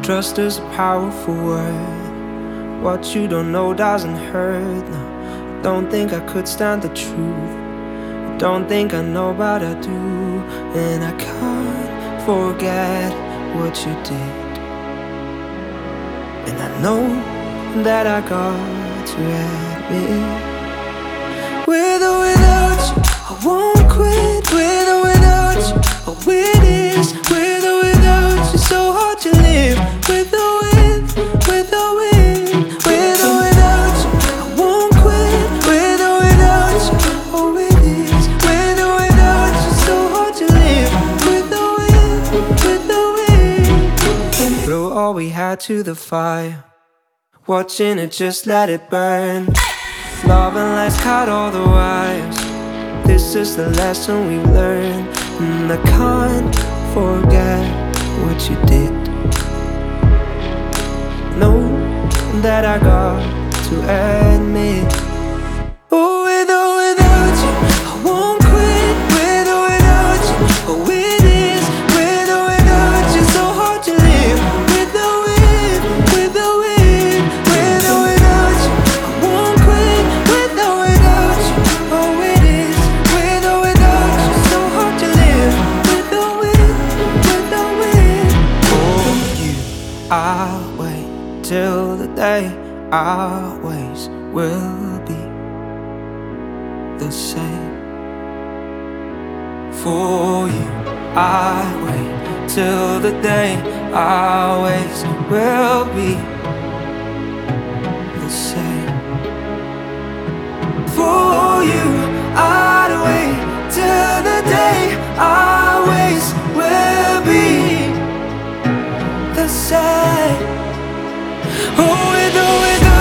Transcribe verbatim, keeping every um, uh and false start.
Trust is a powerful word. What you don't know doesn't hurt. No, don't think I could stand the truth. Don't think I know, but I do. And I can't forget what you did. And I know that I got to admit, with or without you, I won't quit. With or without you, oh it is. With or without you, so hard to live. With or with, with or with. With or without you, I won't quit. With or without you, oh it is. With or without you, so hard to live. With or with, with or with. And throw all we had to the fire, watching it just let it burn. Love and lights cut all the wires. This is the lesson we've learned. And I can't forget what you did. Know that I got to admit, oh, with or without you, I won't quit. With or without you, oh it is. With or without you, so hard to live. With or with, with or with. With or without you, I won't quit. With or without you, oh it is. With or without you, so hard to live. With or with, with or with. For you, I'll wait till the day our ways will be the same. For you, I wait till the day our ways will be the same. For you, I'd wait till the day our ways will be the same. Oh, with or without